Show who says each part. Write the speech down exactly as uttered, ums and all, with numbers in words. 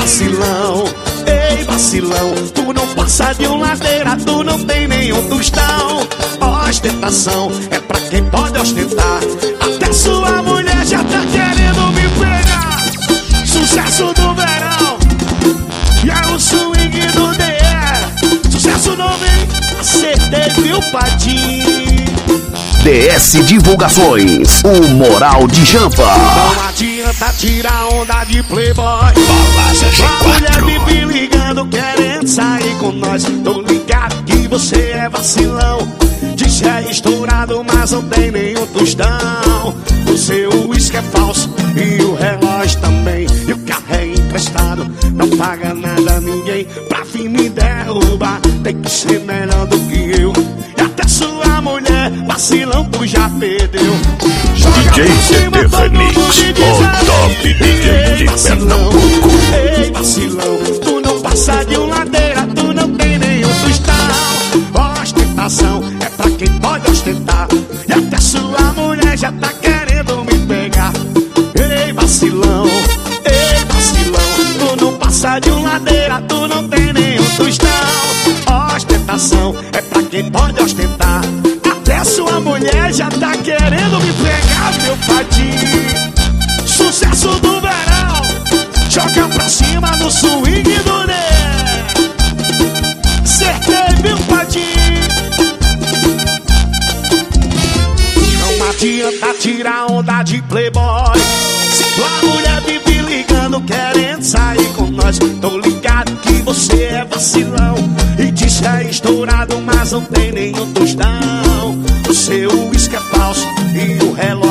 Speaker 1: vacilão, ei vacilão, tu não passa de um ladeira, tu não tem nenhum tostão. Ostentação é pra quem pode ostentar. Até sua mulher já tá querendo me pegar. Sucesso do verão e é o swing do D E. Sucesso não vem, acertei, viu, Padim?
Speaker 2: D S Divulgações, o Moral de Jampa.
Speaker 1: Não adianta tirar onda de playboy. A mulher vive ligando, querendo sair com nós. Tô ligado que você é vacilão. Diz é estourado, mas não tem nenhum tostão. O seu uísque é falso e o relógio também. E o carro é emprestado, não paga nada a ninguém. Pra vir me derrubar, tem que ser melhor do que eu. E até sua mulher, vacilão, tu já perdeu. Joga
Speaker 3: D J
Speaker 1: pra cima,
Speaker 3: C D
Speaker 1: todo mundo
Speaker 3: Remix,
Speaker 1: e diz
Speaker 3: o top
Speaker 1: ei,
Speaker 3: D J de
Speaker 1: vacilão,
Speaker 3: Pernambuco.
Speaker 1: ei vacilão, tu não passa de um ladeira, tu não tem nenhum tostão. Ostentação é pra quem pode ostentar. E até sua mulher já tá querendo me pegar. Ei vacilão, ei vacilão, tu não passa de um ladeira, tu não tem nenhum tostão. Ostentação é pra quem pode ostentar. Até sua mulher já tá querendo me pegar, meu Padim. Sucesso do verão, joga pra cima no swing do Né. Acertei, meu Padim. Não adianta tirar onda de playboy. Se tua mulher vive ligando, querendo sair com nós. Tô ligado que você é vacilão. E diz é estourado, mas não tem nenhum tostão. O seu uísque é falso e o relógio